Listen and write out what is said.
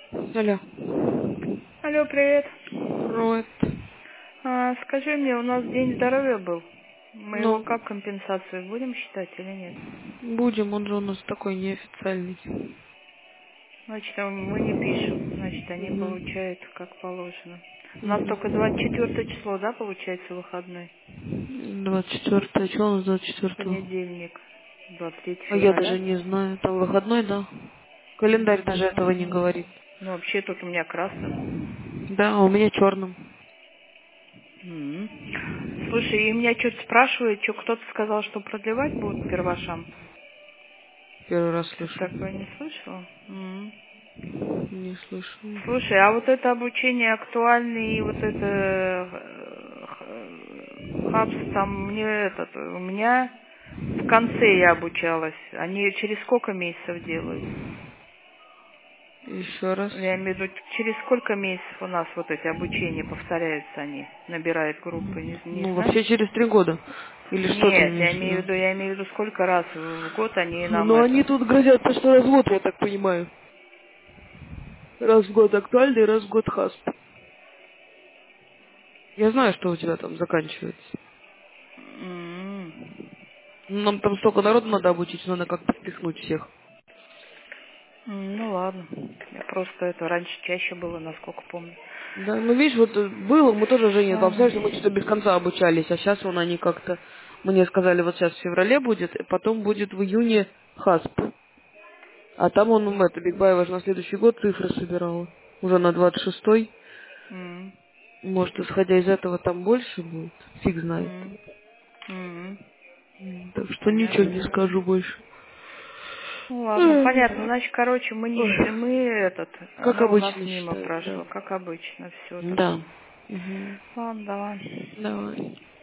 Алло. Алло, привет. Привет. Скажи мне, у нас День здоровья был. Мы его Ну, как компенсацию будем считать или нет? будем, он же у нас такой неофициальный. Значит, мы не пишем. Значит, они Угу. получают как положено. У нас только Угу. 24 число, да, получается, выходной? 24. Чего у нас 24? Понедельник. 23 А я даже февраля. не знаю. Там выходной, да? Календарь даже этого не говорит. Ну, вообще тут у меня красным. Да, а у меня черным. М. Слушай, и меня что-то спрашивают, что кто-то сказал, что продлевать будут первошам. Первый раз Ты слышу. такое не слышала? М. Не слышу. Слушай, а вот это обучение актуальное и вот это хабс, там мне этот, у меня в конце я обучалась. Они через сколько месяцев делают? Еще раз. Я имею в виду, через сколько месяцев у нас вот эти обучения повторяются они, набирают группы, не Ну, знаешь? вообще через 3 года. Или что ты Нет, имеешь в виду? я имею в виду, сколько раз в год они нам Ну, они это. тут грозят, что развод, я так понимаю. Раз в год актуальный, раз в год хасп. Я знаю, что у тебя там заканчивается. М. Нам там столько народу надо обучить, надо как-то впихнуть всех. Ну ладно. Я просто это раньше чаще было, насколько помню. Да, ну видишь, вот было, мы тоже Жене Ладно. обсуждали, что мы что-то без конца обучались, а сейчас вон они как-то, мне сказали, вот сейчас в феврале будет, и потом будет в июне хасп. А там он, это, Бигбаева же на следующий год цифры собирала. Уже на 26-й. М. Может, исходя из этого там больше будет? Фиг знает. М. М. Так что ничего Понятно. не скажу больше. Ну ладно, понятно. Ой. Значит, короче, мы этот, Как оно у нас обычно мимо считаем, прошло, да. как обычно, все Да. тогда. Угу. Ладно, давай. Давай.